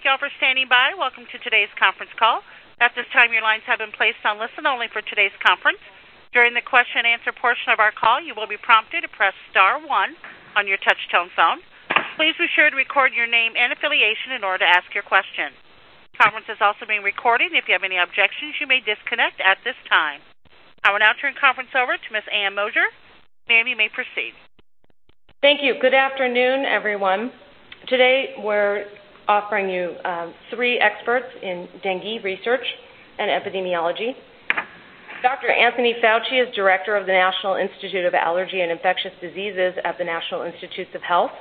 thank you all for standing by. Welcome to today's conference call. At this time, your lines have been placed on listen only for today's conference. During the question and answer portion of our call, you will be prompted to press *1 on your touch-tone phone. Please be sure to record your name and affiliation in order to ask your question. The conference is also being recorded, and if you have any objections, you may disconnect at this time. I will now turn the conference over to Ms. Ann Mosier. Ma'am, you may proceed. Thank you. Good afternoon, everyone. Today, we're offering you three experts in dengue research and epidemiology. Dr. Anthony Fauci is Director of the National Institute of Allergy and Infectious Diseases at the National Institutes of Health.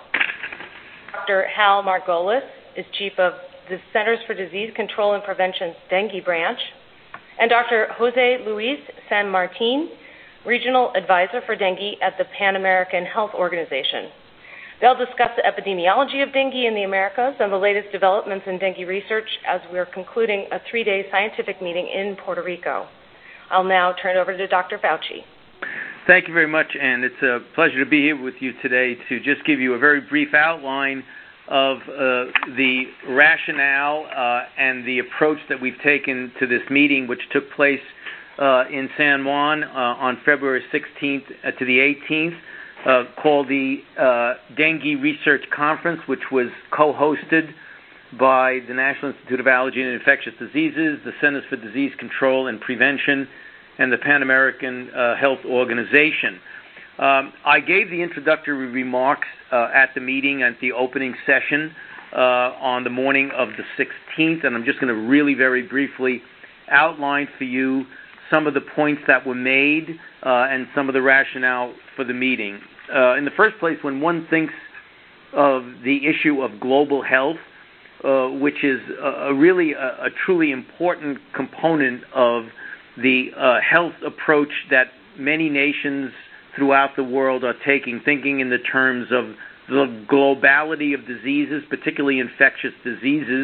Dr. Hal Margolis is Chief of the Centers for Disease Control and Prevention's Dengue Branch. And Dr. Jose Luis San Martin, Regional Advisor for Dengue at the Pan American Health Organization. They'll discuss the epidemiology of dengue in the Americas and the latest developments in dengue research as we're concluding a 3-day scientific meeting in Puerto Rico. I'll now turn it over to Dr. Fauci. Thank you very much, and it's a pleasure to be here with you today to just give you a very brief outline of the rationale and the approach that we've taken to this meeting, which took place in San Juan on February 16th to the 18th, called the Dengue Research Conference, which was co-hosted by the National Institute of Allergy and Infectious Diseases, the Centers for Disease Control and Prevention, and the Pan American Health Organization. I gave the introductory remarks at the meeting, at the opening session on the morning of the 16th, and I'm just going to really very briefly outline for you some of the points that were made and some of the rationale for the meeting. In the first place, when one thinks of the issue of global health, which is really a truly important component of the health approach that many nations throughout the world are taking, thinking in the terms of the globality of diseases, particularly infectious diseases.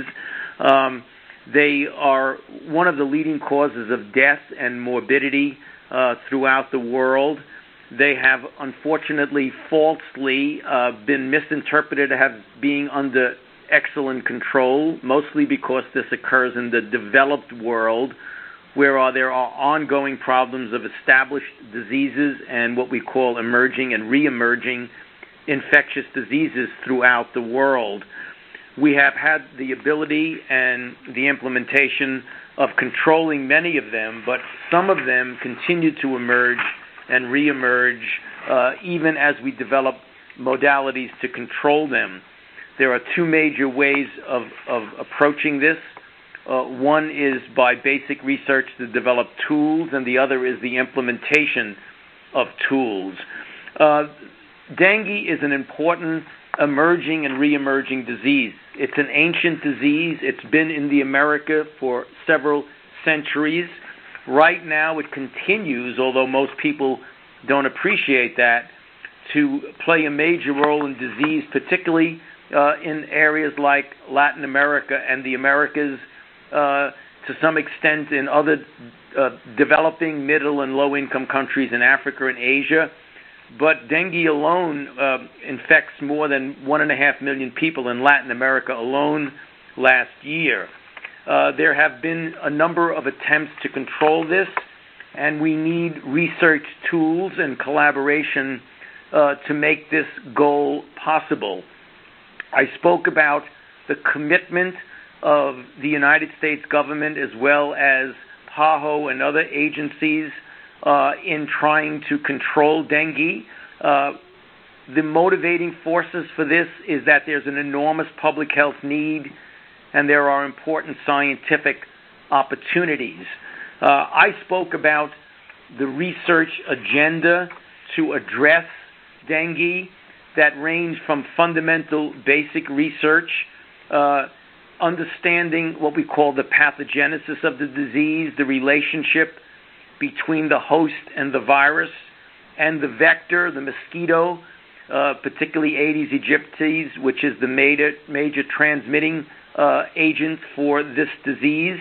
They are one of the leading causes of death and morbidity throughout the world. They have, unfortunately, falsely been misinterpreted as being under excellent control, mostly because this occurs in the developed world, where there are ongoing problems of established diseases and what we call emerging and re-emerging infectious diseases throughout the world. We have had the ability and the implementation of controlling many of them, but some of them continue to emerge and re-emerge even as we develop modalities to control them. There are two major ways of approaching this. One is by basic research to develop tools, and the other is the implementation of tools. Dengue is an important emerging and re-emerging disease. It's an ancient disease. It's been in the America for several centuries. Right now it continues, although most people don't appreciate that, to play a major role in disease, particularly in areas like Latin America and the Americas, to some extent in other developing middle and low-income countries in Africa and Asia. But dengue alone infects more than 1.5 million people in Latin America alone last year. There have been a number of attempts to control this, and we need research tools and collaboration to make this goal possible. I spoke about the commitment of the United States government as well as PAHO and other agencies in trying to control dengue. The motivating forces for this is that there's an enormous public health need and there are important scientific opportunities. I spoke about the research agenda to address dengue that range from fundamental basic research, understanding what we call the pathogenesis of the disease, the relationship between the host and the virus, and the vector, the mosquito, particularly Aedes aegypti, which is the major transmitting agent for this disease.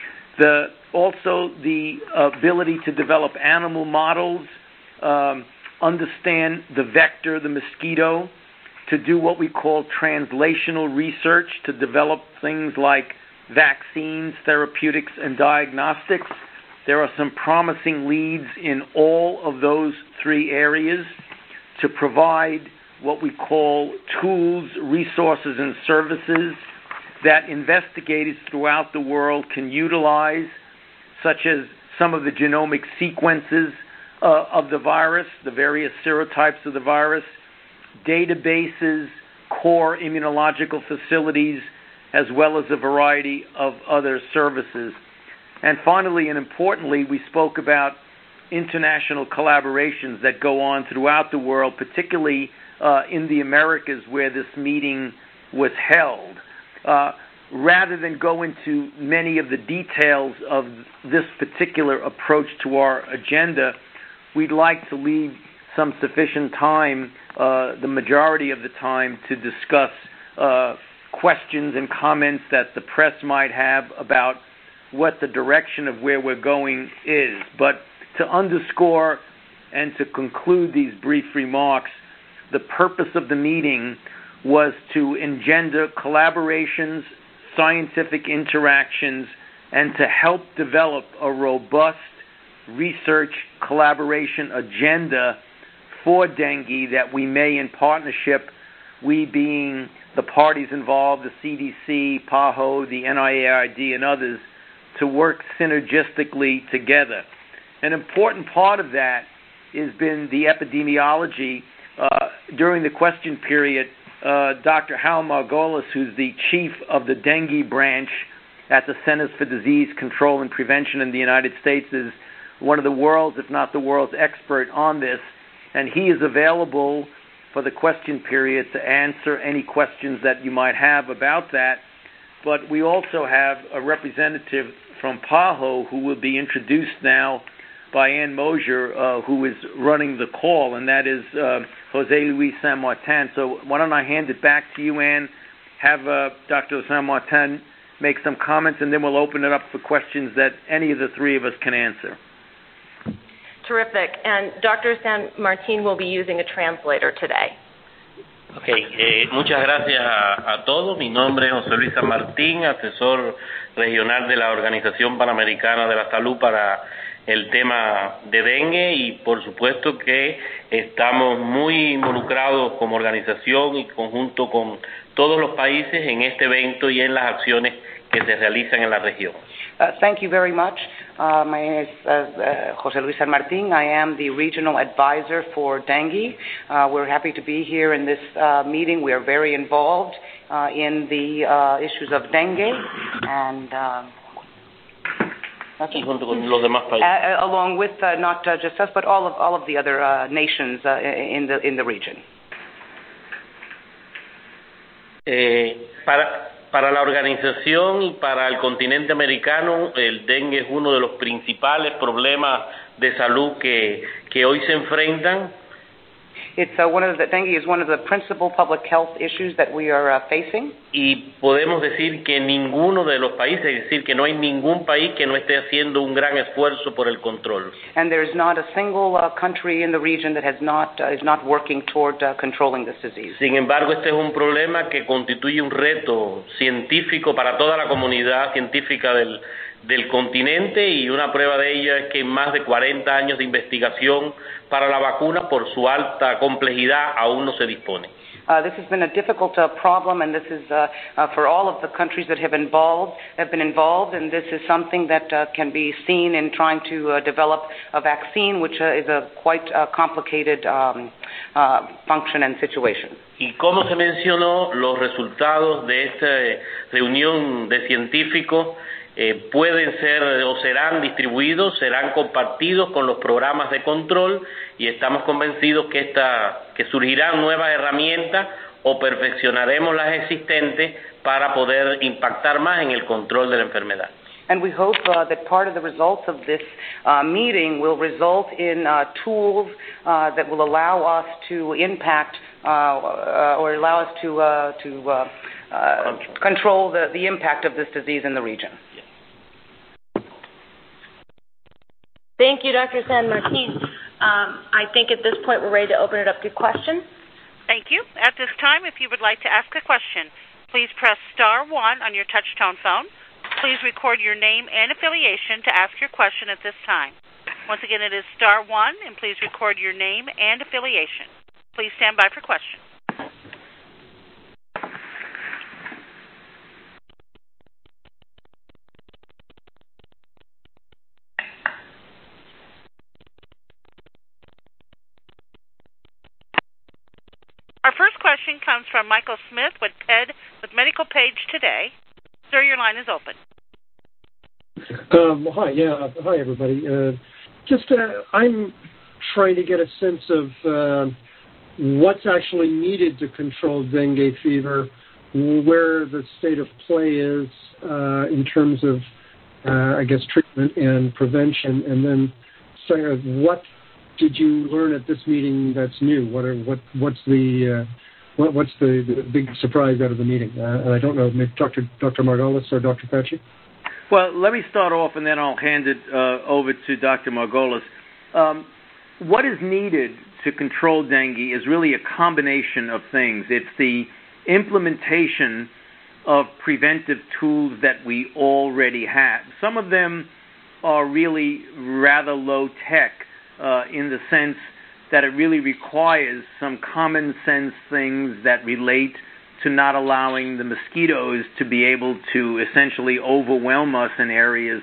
Also the ability to develop animal models, understand the vector, the mosquito, to do what we call translational research to develop things like vaccines, therapeutics, and diagnostics. There are some promising leads in all of those three areas to provide what we call tools, resources, and services that investigators throughout the world can utilize, such as some of the genomic sequences of the virus, the various serotypes of the virus, databases, core immunological facilities, as well as a variety of other services. And finally, and importantly, we spoke about international collaborations that go on throughout the world, particularly in the Americas where this meeting was held. Rather than go into many of the details of this particular approach to our agenda, we'd like to leave some sufficient time, the majority of the time, to discuss questions and comments that the press might have about what the direction of where we're going is. But to underscore and to conclude these brief remarks, the purpose of the meeting was to engender collaborations, scientific interactions, and to help develop a robust research collaboration agenda for dengue that we may, in partnership, we being the parties involved, the CDC, PAHO, the NIAID, and others, to work synergistically together. An important part of that has been the epidemiology. During the question period, Dr. Hal Margolis, who's the chief of the dengue branch at the Centers for Disease Control and Prevention in the United States, is one of the world's, if not the world's, expert on this, and he is available for the question period to answer any questions that you might have about that. But we also have a representative from PAHO who will be introduced now by Ann Mosier, who is running the call, and that is Jose Luis San Martin. So why don't I hand it back to you, Ann, have Dr. San Martin make some comments, and then we'll open it up for questions that any of the three of us can answer. Terrific. And Dr. San Martin will be using a translator today. Okay, muchas gracias a todos. Mi nombre es José Luis San Martín, asesor regional de la Organización Panamericana de la Salud para el tema de dengue, y por supuesto que estamos muy involucrados como organización y conjunto con todos los países en este evento y en las acciones que se realizan en la región. Thank you very much. My name is José Luis San Martín. I am the regional advisor for dengue. We're happy to be here in this meeting. We are very involved in the issues of dengue, and along with not just us, but all of the other nations in the region. Para la organización y para el continente americano, el dengue es uno de los principales problemas de salud que hoy se enfrentan. Dengue is one of the principal public health issues that we are facing. Y podemos decir que ninguno de los países, es decir, que no hay ningún país que no esté haciendo un gran esfuerzo por el control. And there is not a single country in the region that is not working toward controlling this disease. Sin embargo, este es un problema que constituye un reto científico para toda la comunidad científica del continente, y una prueba de ello es que en más de 40 años de investigación para la vacuna, por su alta complejidad, aún no se dispone. This has been a difficult problem, and this is for all of the countries that have been involved, and this is something that can be seen in trying to develop a vaccine, which is a quite complicated function and situation. Y como se mencionó, los resultados de esta reunión de científicos pueden ser o serán distribuidos, serán compartidos con los programas de control, y estamos convencidos que surgirán nuevas herramientas o perfeccionaremos las existentes para poder impactar más en el control de la enfermedad. And we hope that part of the results of this meeting will result in tools that will allow us to impact or allow us to control the impact of this disease in the region. Thank you, Dr. San Martin. I think at this point we're ready to open it up to questions. Thank you. At this time, if you would like to ask a question, please press star 1 on your touch-tone phone. Please record your name and affiliation to ask your question at this time. Once again, it is star 1, and please record your name and affiliation. Please stand by for questions. Our first question comes from Michael Smith with Medical Page Today. Sir, your line is open. Hi, everybody. I'm trying to get a sense of what's actually needed to control dengue fever, where the state of play is in terms of, treatment and prevention, and then what did you learn at this meeting that's new? What's the big surprise out of the meeting? I don't know, maybe Dr. Margolis or Dr. Fauci? Well, let me start off, and then I'll hand it over to Dr. Margolis. What is needed to control dengue is really a combination of things. It's the implementation of preventive tools that we already have. Some of them are really rather low tech in the sense that it really requires some common sense things that relate to not allowing the mosquitoes to be able to essentially overwhelm us in areas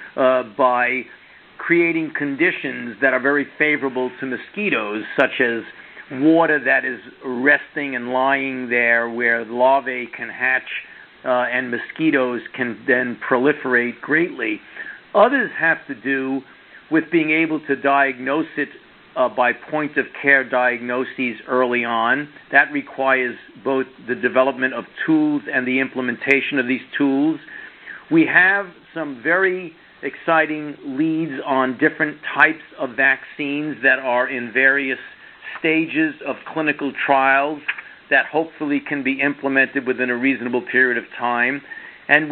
by creating conditions that are very favorable to mosquitoes, such as water that is resting and lying there where larvae can hatch and mosquitoes can then proliferate greatly. Others have to do with being able to diagnose it by point-of-care diagnoses early on. That requires both the development of tools and the implementation of these tools. We have some very exciting leads on different types of vaccines that are in various stages of clinical trials that hopefully can be implemented within a reasonable period of time. And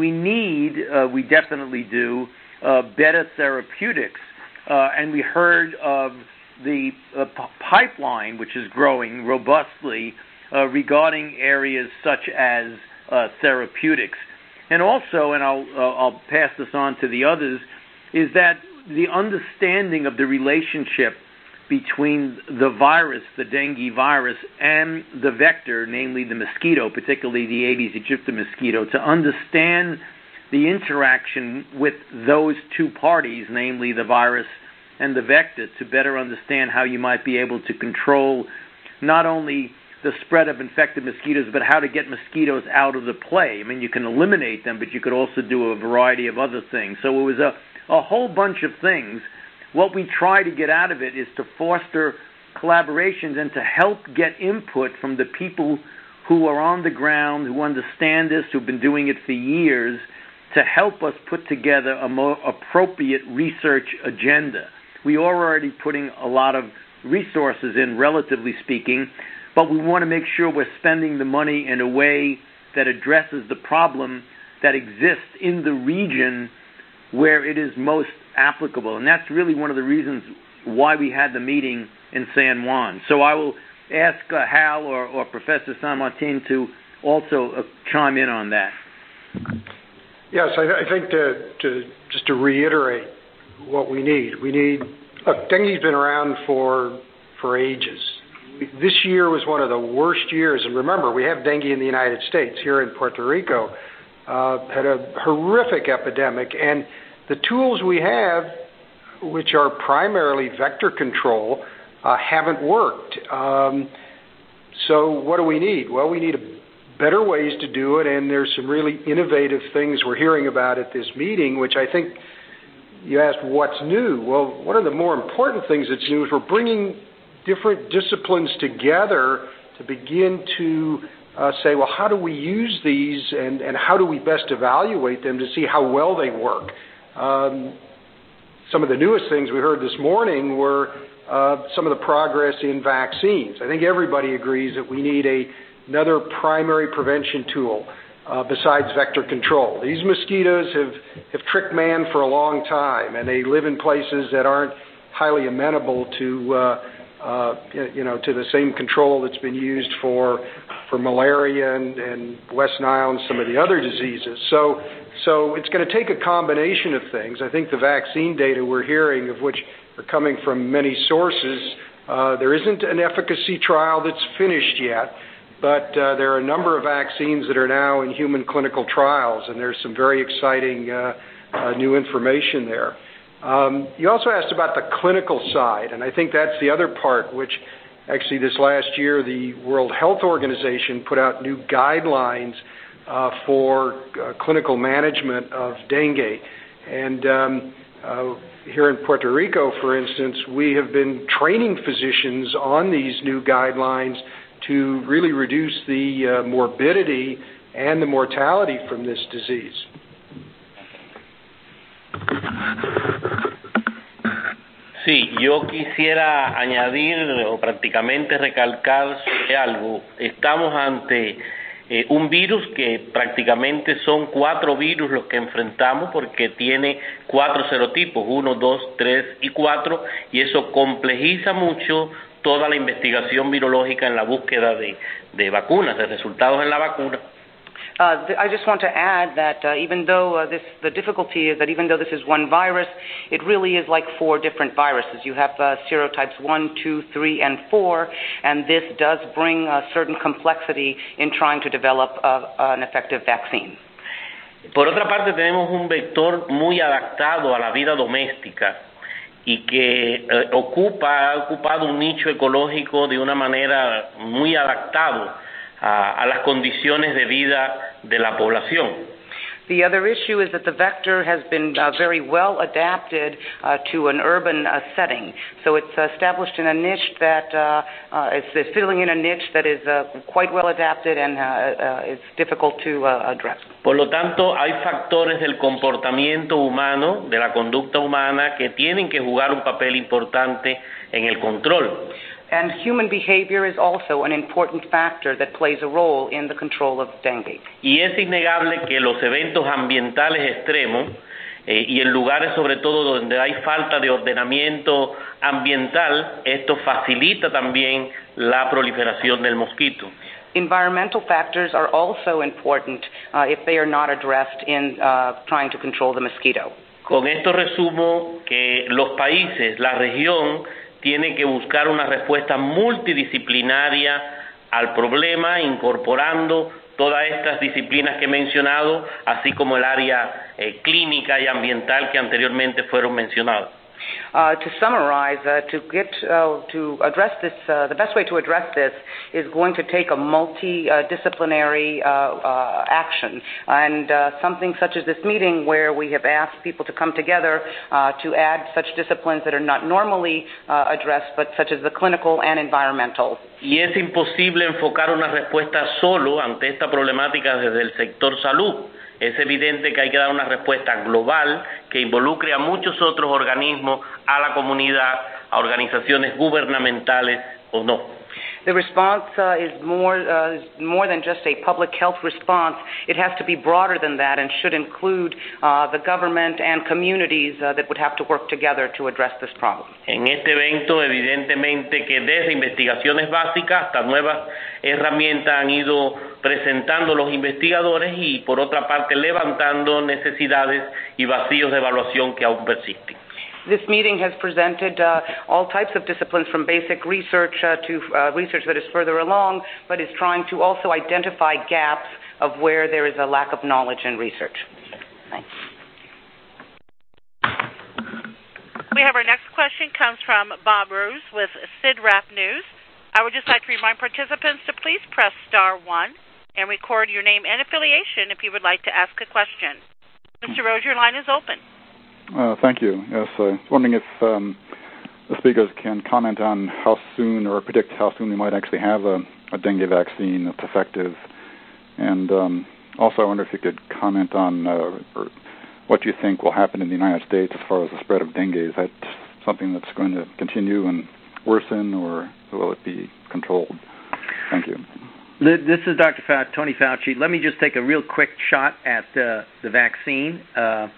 we definitely do, better therapeutics. And we heard of the pipeline, which is growing robustly regarding areas such as therapeutics. And also, and I'll pass this on to the others, is that the understanding of the relationship between the virus, the dengue virus, and the vector, namely the mosquito, particularly the Aedes aegypti mosquito, to understand the interaction with those two parties, namely the virus and the vector, to better understand how you might be able to control not only the spread of infected mosquitoes, but how to get mosquitoes out of the play. I mean, you can eliminate them, but you could also do a variety of other things. So it was a whole bunch of things. What we try to get out of it is to foster collaborations and to help get input from the people who are on the ground, who understand this, who've been doing it for years, to help us put together a more appropriate research agenda. We are already putting a lot of resources in, relatively speaking, but we want to make sure we're spending the money in a way that addresses the problem that exists in the region where it is most applicable. And that's really one of the reasons why we had the meeting in San Juan. So I will ask Hal or Professor Sanmartin to also chime in on that. Yes, I think just to reiterate what we need. Look, dengue's been around for ages. This year was one of the worst years, and remember, we have dengue in the United States. Here in Puerto Rico, had a horrific epidemic, and the tools we have, which are primarily vector control, haven't worked. So what do we need? Well, we need better ways to do it, and there's some really innovative things we're hearing about at this meeting, which I think you asked what's new. Well, one of the more important things that's new is we're bringing different disciplines together to begin to say, well, how do we use these and how do we best evaluate them to see how well they work? Some of the newest things we heard this morning were some of the progress in vaccines. I think everybody agrees that we need another primary prevention tool besides vector control. These mosquitoes have tricked man for a long time, and they live in places that aren't highly amenable to to the same control that's been used for malaria and West Nile and some of the other diseases. So it's going to take a combination of things. I think the vaccine data we're hearing, of which are coming from many sources, there isn't an efficacy trial that's finished yet, but there are a number of vaccines that are now in human clinical trials, and there's some very exciting new information there. You also asked about the clinical side, and I think that's the other part, which actually this last year the World Health Organization put out new guidelines for clinical management of dengue. And here in Puerto Rico, for instance, we have been training physicians on these new guidelines to really reduce the morbidity and the mortality from this disease. Sí, yo quisiera añadir o prácticamente recalcar sobre algo. Estamos ante un virus que prácticamente son 4 virus los que enfrentamos porque tiene 4 serotipos, 1, 2, 3 y 4, y eso complejiza mucho toda la investigación virológica en la búsqueda de vacunas, de resultados en la vacuna. I just want to add that even though the difficulty is that even though this is one virus, it really is like 4 different viruses. You have serotypes 1, 2, 3, and 4, and this does bring a certain complexity in trying to develop an effective vaccine. Por otra parte, tenemos un vector muy adaptado a la vida doméstica y que ha ocupado un nicho ecológico de una manera muy adaptado a las condiciones de vida de la población. The other issue is that the vector has been very well adapted to an urban setting. So it's established in a niche that is filling in a niche that is quite well adapted and is difficult to address. Por lo tanto, hay factores del comportamiento humano, de la conducta humana, que tienen que jugar un papel importante en el control. And human behavior is also an important factor that plays a role in the control of dengue. Y es innegable que los eventos ambientales extremos y en lugares sobre todo donde hay falta de ordenamiento ambiental, esto facilita también la proliferación del mosquito. Environmental factors are also important if they are not addressed in trying to control the mosquito. Con esto resumo que los países, la región, tiene que buscar una respuesta multidisciplinaria al problema, incorporando todas estas disciplinas que he mencionado, así como el área clínica y ambiental que anteriormente fueron mencionadas. To summarize, to address this, the best way to address this is going to take a multidisciplinary action, and something such as this meeting where we have asked people to come together to add such disciplines that are not normally addressed, but such as the clinical and environmental. Y es imposible enfocar una respuesta solo ante esta problemática desde el sector salud. Es evidente que hay que dar una respuesta global que involucre a muchos otros organismos, a la comunidad, a organizaciones gubernamentales o no. The response is more than just a public health response. It has to be broader than that and should include the government and communities that would have to work together to address this problem. En este evento, evidentemente que desde investigaciones básicas hasta nuevas herramientas han ido presentando los investigadores y por otra parte levantando necesidades y vacíos de evaluación que aún persisten. This meeting has presented all types of disciplines from basic research to research that is further along, but is trying to also identify gaps of where there is a lack of knowledge and research. Thanks. We have our next question comes from Bob Roos with CIDRAP News. I would just like to remind participants to please press *1 and record your name and affiliation if you would like to ask a question. Mr. Roos, your line is open. Thank you. Yes, I was wondering if the speakers can comment on how soon or predict how soon we might actually have a dengue vaccine that's effective. And also I wonder if you could comment on what you think will happen in the United States as far as the spread of dengue. Is that something that's going to continue and worsen, or will it be controlled? Thank you. This is Dr. Tony Fauci. Let me just take a real quick shot at the vaccine.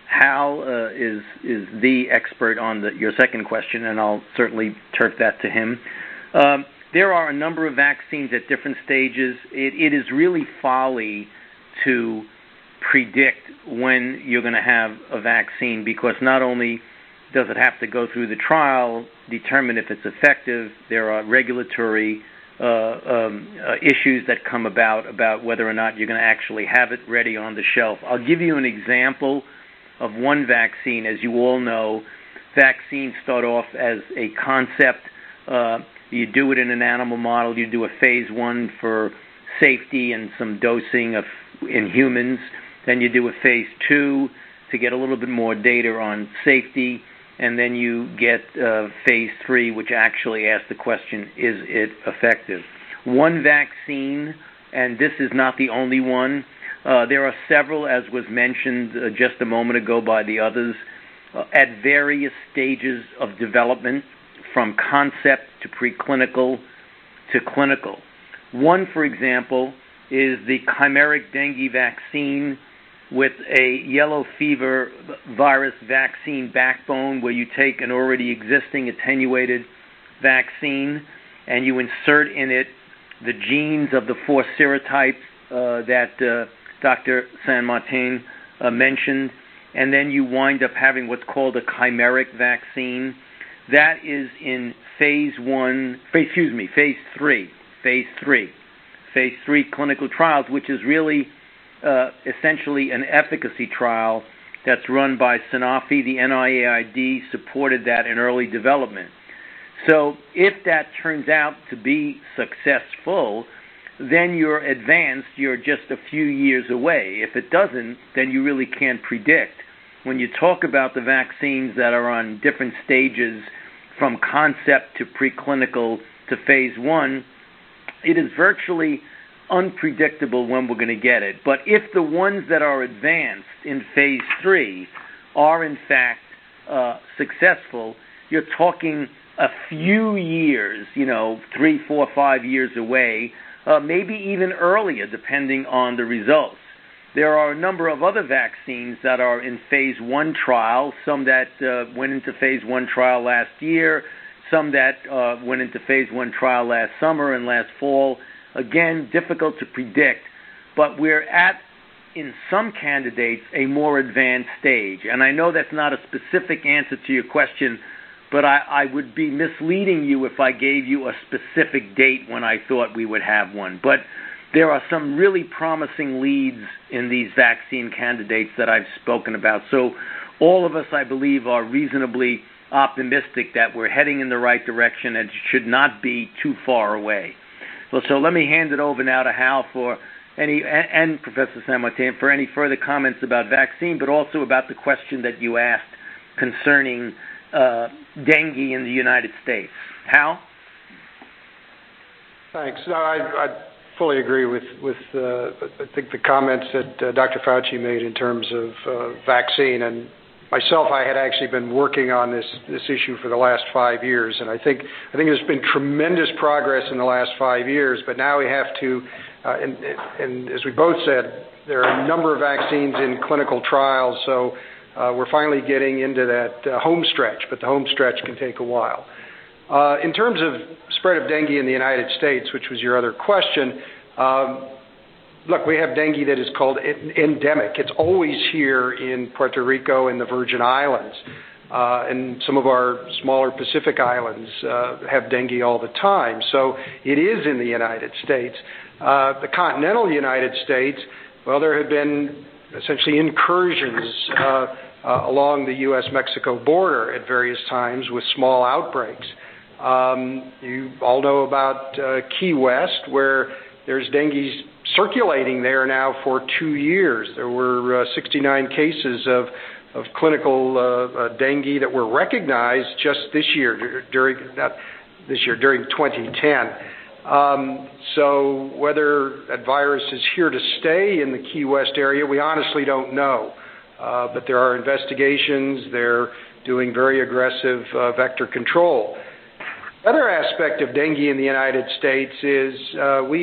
Hal is the expert on your second question, and I'll certainly turf that to him. There are a number of vaccines at different stages. It is really folly to predict when you're going to have a vaccine, because not only does it have to go through the trial, determine if it's effective, there are regulatory issues that come about whether or not you're going to actually have it ready on the shelf. I'll give you an example of one vaccine. As you all know, vaccines start off as a concept. You do it in an animal model. You do a phase 1 for safety and some dosing in humans. Then you do a phase 2 to get a little bit more data on safety. And then you get phase 3, which actually asks the question, is it effective? One vaccine, and this is not the only one, there are several, as was mentioned just a moment ago by the others, at various stages of development, from concept to preclinical to clinical. One, for example, is the chimeric dengue vaccine with a yellow fever virus vaccine backbone, where you take an already existing attenuated vaccine and you insert in it the genes of the 4 serotypes that Dr. San Martin mentioned, and then you wind up having what's called a chimeric vaccine. That is in phase 3 clinical trials, which is really essentially an efficacy trial that's run by Sanofi. The NIAID supported that in early development. So if that turns out to be successful, then you're advanced, you're just a few years away. If it doesn't, then you really can't predict. When you talk about the vaccines that are on different stages, from concept to preclinical to phase 1, it is virtually unpredictable when we're going to get it. But if the ones that are advanced in phase 3 are in fact successful, you're talking a few years, 3, 4, 5 years away, maybe even earlier, depending on the results. There are a number of other vaccines that are in phase 1 trial, some that went into phase 1 trial last year, some that went into phase 1 trial last summer and last fall. Again, difficult to predict, but we're at, in some candidates, a more advanced stage. And I know that's not a specific answer to your question, but I would be misleading you if I gave you a specific date when I thought we would have one. But there are some really promising leads in these vaccine candidates that I've spoken about. So all of us, I believe, are reasonably optimistic that we're heading in the right direction and should not be too far away. Well, so let me hand it over now to Hal and Professor San Martin for any further comments about vaccine, but also about the question that you asked concerning dengue in the United States. Hal? Thanks. No, I fully agree with I think the comments that Dr. Fauci made in terms of vaccine. And myself, I had actually been working on this issue for the last 5 years, and I think there's been tremendous progress in the last 5 years. But now we have to, and as we both said, there are a number of vaccines in clinical trials, so we're finally getting into that home stretch. But the home stretch can take a while. In terms of spread of dengue in the United States, which was your other question, look, we have dengue that is called endemic. It's always here in Puerto Rico and the Virgin Islands. And some of our smaller Pacific islands have dengue all the time. So it is in the United States. The continental United States, well, there have been essentially incursions along the U.S.-Mexico border at various times with small outbreaks. You all know about Key West, where there's dengue circulating there now for 2 years. There were 69 cases of clinical dengue that were recognized just this year, during 2010. So whether that virus is here to stay in the Key West area, we honestly don't know. But there are investigations. They're doing very aggressive vector control. The other aspect of dengue in the United States is we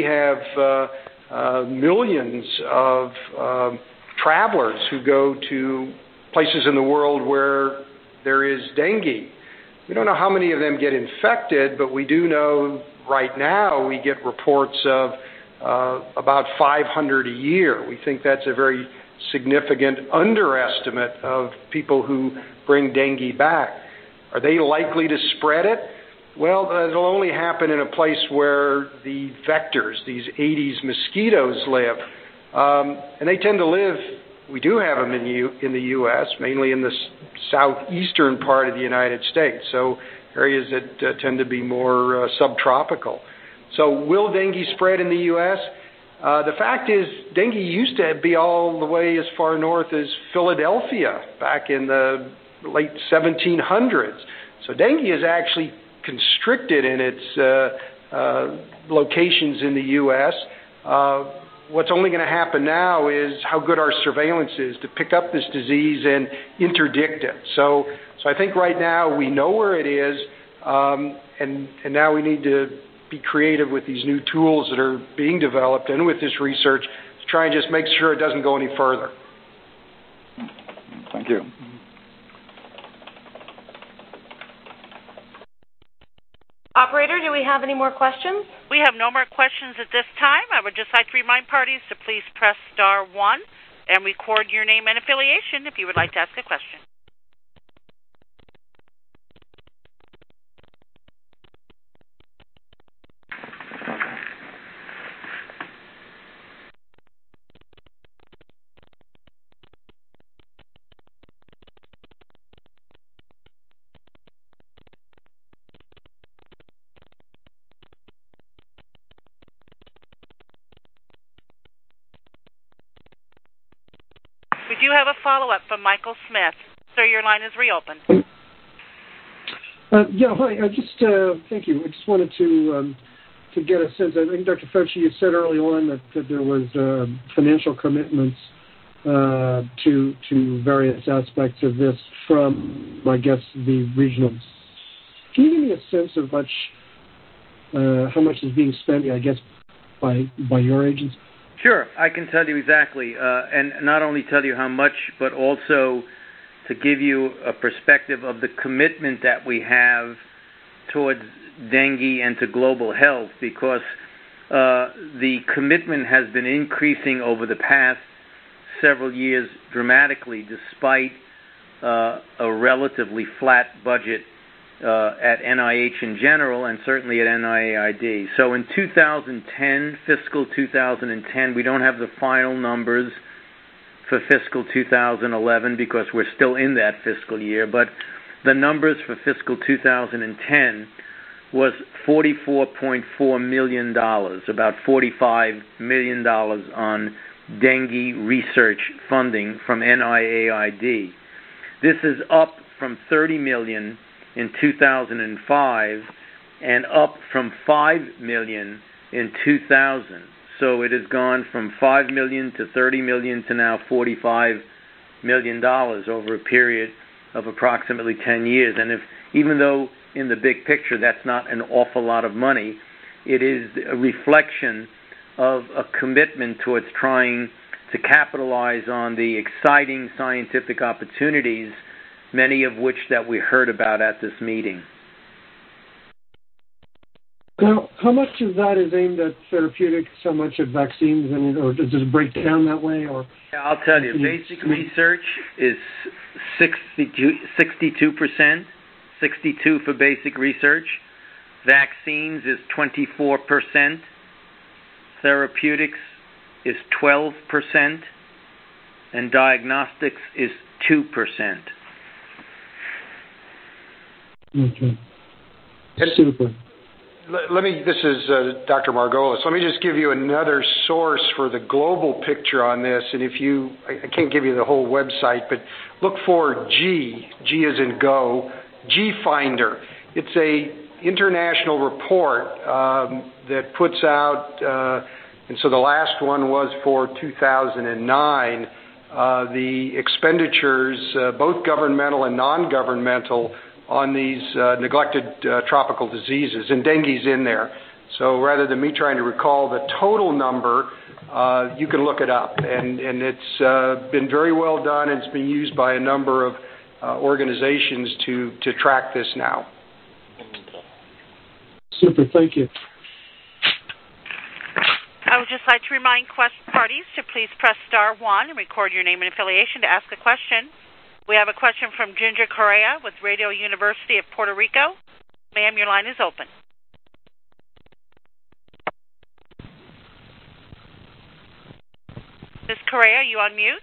have millions of travelers who go to places in the world where there is dengue. We don't know how many of them get infected, but we do know right now we get reports of about 500 a year. We think that's a very significant underestimate of people who bring dengue back. Are they likely to spread it? Well, it'll only happen in a place where the vectors, these Aedes mosquitoes, live. And they tend to live, we do have them in the U.S., mainly in the southeastern part of the United States, so areas that tend to be more subtropical. So will dengue spread in the U.S.? The fact is, dengue used to be all the way as far north as Philadelphia back in the late 1700s. So dengue is actually constricted in its locations in the U.S. What's only going to happen now is how good our surveillance is to pick up this disease and interdict it. So I think right now we know where it is, and now we need to be creative with these new tools that are being developed and with this research to try and just make sure it doesn't go any further. Thank you. Operator, do we have any more questions? We have no more questions at this time. I would just like to remind parties to please press star 1 and record your name and affiliation if you would like to ask a question. We do have a follow-up from Michael Smith. Sir, your line is reopened. Hi. Thank you. I just wanted to get a sense. I think, Dr. Fauci, you said early on that there was financial commitments to various aspects of this from, I guess, the regionals. Can you give me a sense of how much is being spent, I guess, by your agency? Sure, I can tell you exactly, and not only tell you how much, but also to give you a perspective of the commitment that we have towards dengue and to global health, because the commitment has been increasing over the past several years dramatically, despite a relatively flat budget at NIH in general and certainly at NIAID. So in 2010, fiscal 2010, we don't have the final numbers for fiscal 2011 because we're still in that fiscal year, but the numbers for fiscal 2010 was $44.4 million, about $45 million on dengue research funding from NIAID. This is up from $30 million in 2005 and up from $5 million in 2000. So it has gone from $5 million to $30 million to now $45 million over a period of approximately 10 years. And even though in the big picture that's not an awful lot of money, it is a reflection of a commitment towards trying to capitalize on the exciting scientific opportunities, many of which that we heard about at this meeting. Now, how much of that is aimed at therapeutics, how much at vaccines, or does it break down that way? Or yeah, I'll tell you, basic research is 62%, 62 for basic research. Vaccines is 24%. Therapeutics is 12%. And diagnostics is 2%. Okay. Super. This is Dr. Margolis. Let me just give you another source for the global picture on this. And I can't give you the whole website, but look for G as in go, G-Finder. It's a international report that puts out, and so the last one was for 2009, the expenditures, both governmental and non-governmental, on these neglected tropical diseases, and dengue's in there. So rather than me trying to recall the total number, you can look it up. And it's been very well done, and it's being used by a number of organizations to track this now. Super, thank you. I would just like to remind parties to please press star 1 and record your name and affiliation to ask a question. We have a question from Ginger Correa with Radio University of Puerto Rico. Ma'am, your line is open. Ms. Correa, are you on mute?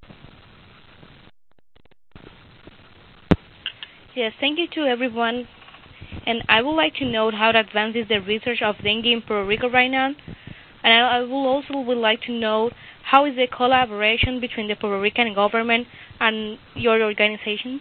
Yes, thank you to everyone. And I would like to note how advanced is the research of dengue in Puerto Rico right now. And I would like to know how is the collaboration between the Puerto Rican government and your organizations?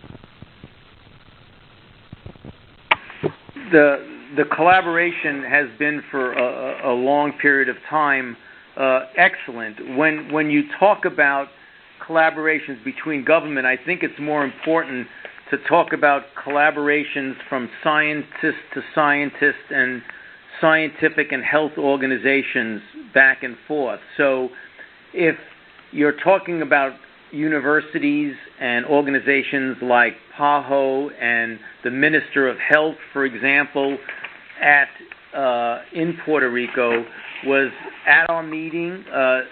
The collaboration has been for a long period of time excellent. When you talk about collaborations between government, I think it's more important to talk about collaborations from scientist to scientist and scientific and health organizations back and forth. So if you're talking about universities and organizations like PAHO and the Minister of Health, for example, in Puerto Rico, was at our meeting,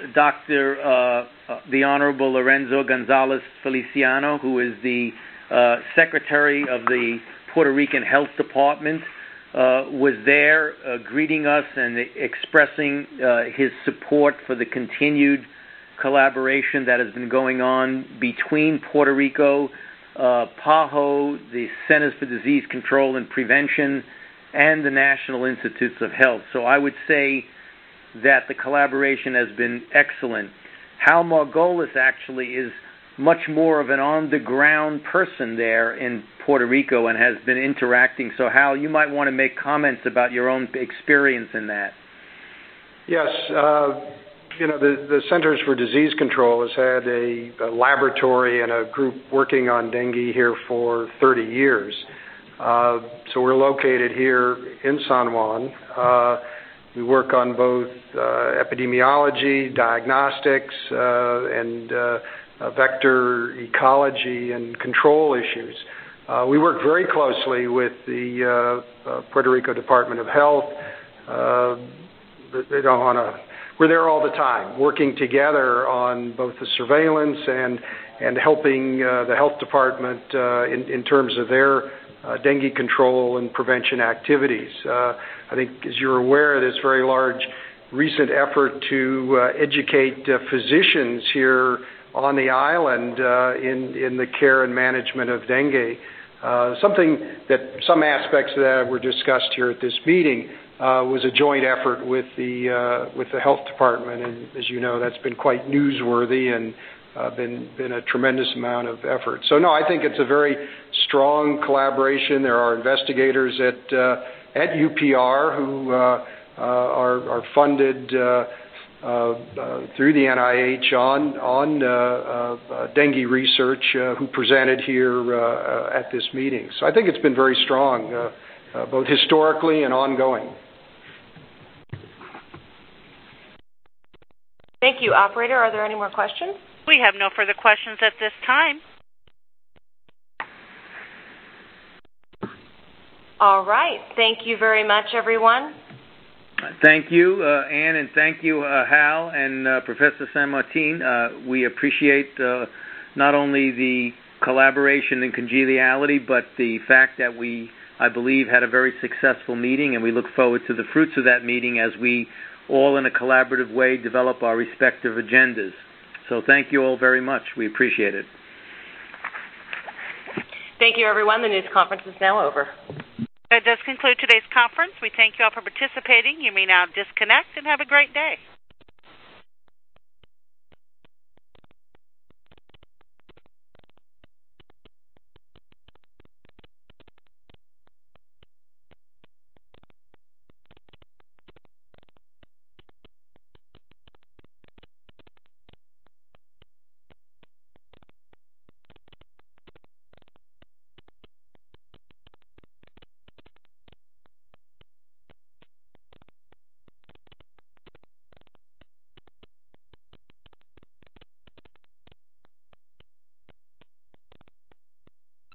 the Honorable Lorenzo Gonzalez Feliciano, who is the Secretary of the Puerto Rican Health Department, was there greeting us and expressing his support for the continued collaboration that has been going on between Puerto Rico, PAHO, the Centers for Disease Control and Prevention, and the National Institutes of Health. So I would say that the collaboration has been excellent. Hal Margolis actually is much more of an on-the-ground person there in Puerto Rico and has been interacting. So, Hal, you might want to make comments about your own experience in that. Yes. The Centers for Disease Control has had a laboratory and a group working on dengue here for 30 years. So we're located here in San Juan. We work on both epidemiology, diagnostics, and vector ecology and control issues. We work very closely with the Puerto Rico Department of Health. We're there all the time, working together on both the surveillance and helping the health department in terms of their dengue control and prevention activities. I think, as you're aware, this very large recent effort to educate physicians here on the island in the care and management of dengue. Something that some aspects of that were discussed here at this meeting was a joint effort with the health department, and as you know, that's been quite newsworthy and been a tremendous amount of effort. So no, I think it's a very strong collaboration. There are investigators at UPR who are funded through the NIH on dengue research who presented here at this meeting. So I think it's been very strong, both historically and ongoing. Thank you. Operator, are there any more questions? We have no further questions at this time. All right. Thank you very much, everyone. Thank you, Anne, and thank you, Hal and Professor San Martin. We appreciate not only the collaboration and congeniality, but the fact that we, I believe, had a very successful meeting, and we look forward to the fruits of that meeting as we all in a collaborative way develop our respective agendas. So thank you all very much. We appreciate it. Thank you, everyone. The news conference is now over. That does conclude today's conference. We thank you all for participating. You may now disconnect and have a great day.